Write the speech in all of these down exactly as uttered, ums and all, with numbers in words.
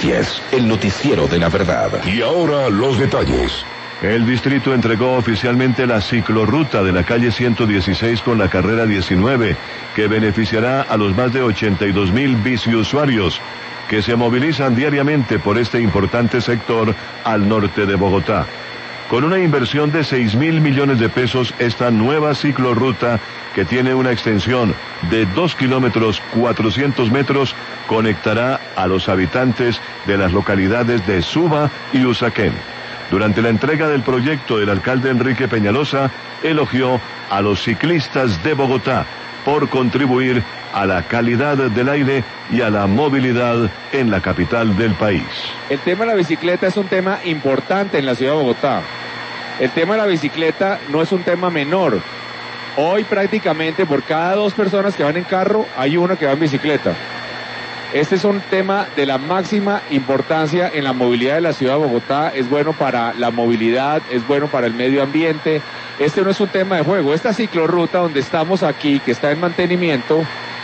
Noticias, el noticiero de la verdad. Y ahora los detalles. El distrito entregó oficialmente la ciclorruta de la calle ciento dieciséis con la carrera diecinueve, que beneficiará a los más de ochenta y dos mil biciusuarios que se movilizan diariamente por este importante sector al norte de Bogotá. Con una inversión de seis mil millones de pesos, esta nueva ciclorruta, que tiene una extensión de dos kilómetros cuatrocientos metros, conectará a los habitantes de las localidades de Suba y Usaquén. Durante la entrega del proyecto, el alcalde Enrique Peñalosa elogió a los ciclistas de Bogotá por contribuir a la calidad del aire y a la movilidad en la capital del país. El tema de la bicicleta es un tema importante en la ciudad de Bogotá. El tema de la bicicleta no es un tema menor. Hoy prácticamente por cada dos personas que van en carro hay uno que va en bicicleta. Este es un tema de la máxima importancia en la movilidad de la ciudad de Bogotá. Es bueno para la movilidad, es bueno para el medio ambiente. Este no es un tema de juego. Esta ciclorruta donde estamos aquí, que está en mantenimiento,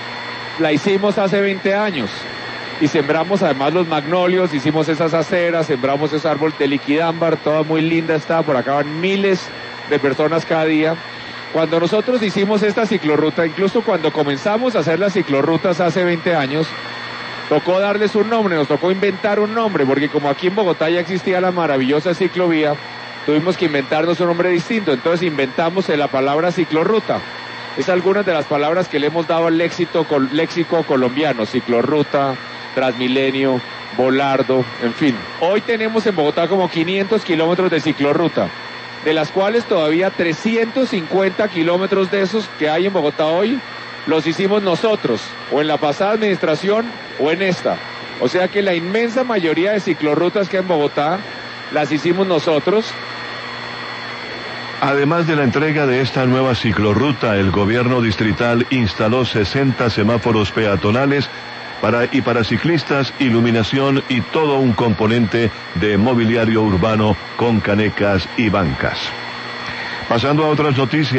la hicimos hace veinte años. Y sembramos además los magnolios, hicimos esas aceras, sembramos ese árbol de liquidámbar, toda muy linda está. Por acá van miles de personas cada día. Cuando nosotros hicimos esta ciclorruta, incluso cuando comenzamos a hacer las ciclorrutas hace veinte años, tocó darles un nombre, nos tocó inventar un nombre, porque como aquí en Bogotá ya existía la maravillosa ciclovía, tuvimos que inventarnos un nombre distinto. Entonces inventamos la palabra ciclorruta. Es algunas de las palabras que le hemos dado al léxico, léxico colombiano: ciclorruta, Transmilenio, Volardo, en fin. Hoy tenemos en Bogotá como quinientos kilómetros de ciclorruta, de las cuales todavía trescientos cincuenta kilómetros de esos que hay en Bogotá hoy los hicimos nosotros, o en la pasada administración o en esta. O sea que la inmensa mayoría de ciclorrutas que hay en Bogotá las hicimos nosotros. Además de la entrega de esta nueva ciclorruta, el gobierno distrital instaló sesenta semáforos peatonales para y para ciclistas, iluminación y todo un componente de mobiliario urbano con canecas y bancas. Pasando a otras noticias.